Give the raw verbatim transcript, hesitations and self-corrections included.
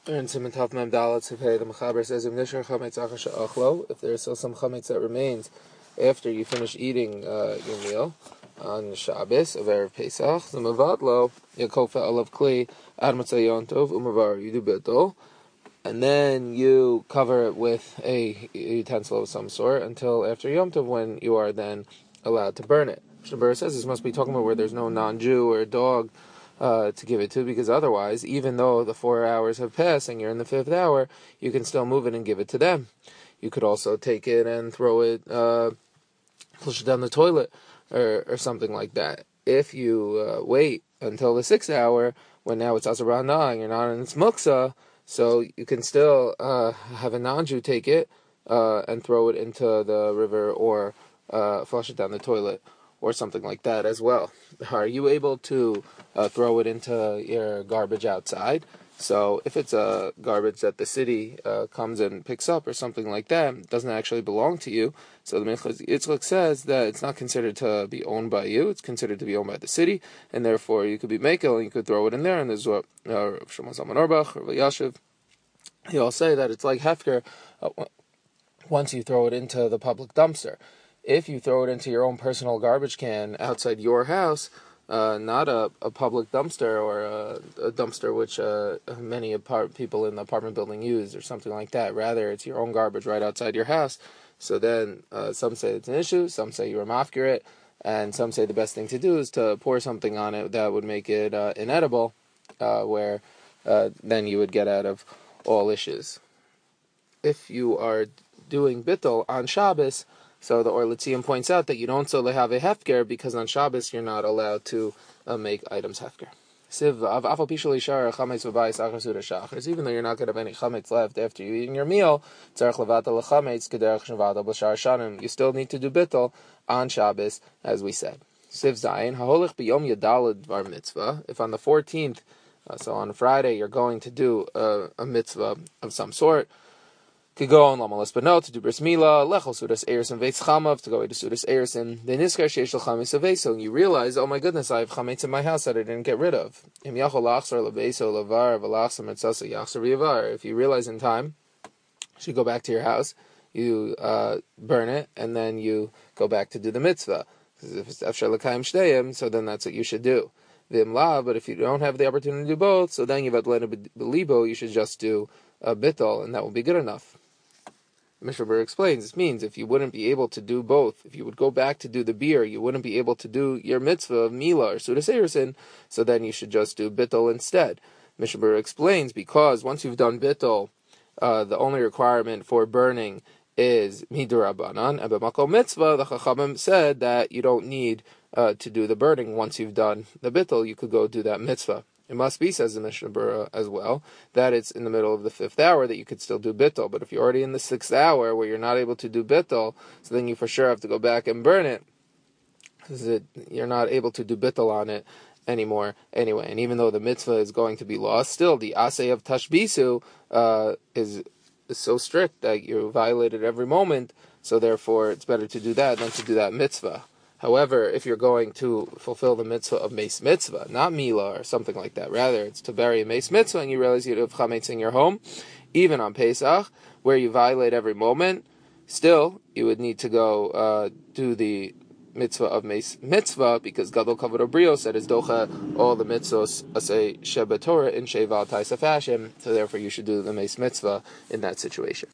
And Simon Tav Mem Dalet Tzipei, the Mechaber says, Im Nishar Chametz Achar She'achlo, if there's still some chametz that remains after you finish eating uh, your meal on Shabbos of Erev Pesach, the Mavadlo Yakofa Alav Kli Ad Motzei Yom Tov Umavar, you do bittul, and then you cover it with a utensil of some sort until after Yom Tov, when you are then allowed to burn it. Shabbat says this must be talking about where there's no non-Jew or dog Uh, to give it to, because otherwise, even though the four hours have passed and you're in the fifth hour, you can still move it and give it to them. You could also take it and throw it, uh, flush it down the toilet, or, or something like that. If you uh, wait until the sixth hour, when now it's Azarana and you're not in its muksa, so you can still uh, have a non-Jew take it uh, and throw it into the river, or uh, flush it down the toilet, or something like that as well. Are you able to uh, throw it into your garbage outside? So if it's a garbage that the city uh, comes and picks up or something like that, it doesn't actually belong to you. So the Minchas Yitzchak says that it's not considered to be owned by you, it's considered to be owned by the city, and therefore you could be makel and you could throw it in there, and there's what uh, Shlomo Zalman Auerbach or Yashiv, they all say that it's like hefker uh, once you throw it into the public dumpster. If you throw it into your own personal garbage can outside your house, uh, not a, a public dumpster or a, a dumpster which uh, many apart- people in the apartment building use or something like that, rather it's your own garbage right outside your house, so then uh, some say it's an issue, some say you're mafkir it, and some say the best thing to do is to pour something on it that would make it uh, inedible, uh, where uh, then you would get out of all issues. If you are doing bittul on Shabbos, so the Or L'Tzion points out that you don't so have a hefker, because on Shabbos you're not allowed to uh, make items hefker. Even though you're not going to have any chametz left after you eating your meal, you still need to do bittul on Shabbos, as we said. If on the fourteenth, uh, so on Friday, you're going to do uh, a mitzvah of some sort, could go on Lamalas Benot to do bris milah, lechol sudas erison veitz chamav, to go to sudas erison. Then niskar sheish chametz aveso, and you realize, oh my goodness, I have chametz in my house that I didn't get rid of. Im yachol lachzor leveso lavar v'lachzor mitzasa yachzor v'yavar. If you realize in time, you should go back to your house, you uh, burn it, and then you go back to do the mitzvah. Because if it's afshar l'kayim shteyim, so then that's what you should do. V'im la, but if you don't have the opportunity to do both, so then you've atlena belibo, you should just do a bittul, and that will be good enough. Mishnah explains, this means if you wouldn't be able to do both, if you would go back to do the beer, you wouldn't be able to do your mitzvah of milah or sudas erison, so then you should just do bittul instead. Mishnah explains, because once you've done bittul, uh, the only requirement for burning is midurabanan, and b'makom mitzvah, the Chachamim said that you don't need uh, to do the burning once you've done the bittul, you could go do that mitzvah. It must be, says the Mishnah Berurah as well, that it's in the middle of the fifth hour that you could still do bittul. But if you're already in the sixth hour where you're not able to do bittul, so then you for sure have to go back and burn it, because it, you're not able to do bittul on it anymore anyway. And even though the mitzvah is going to be lost, still the asay of tashbisu uh, is, is so strict that you violate it every moment, so therefore it's better to do that than to do that mitzvah. However, if you're going to fulfill the mitzvah of Meis Mitzvah, not Milah or something like that, rather it's to bury a Meis Mitzvah, and you realize you have chametz in your home, even on Pesach, where you violate every moment, still you would need to go uh, do the mitzvah of Meis Mitzvah, because Gadol Kavod Brio said is docha all the mitzvos asay Sheba Torah in Sheval Taisa fashion, so therefore you should do the Meis Mitzvah in that situation.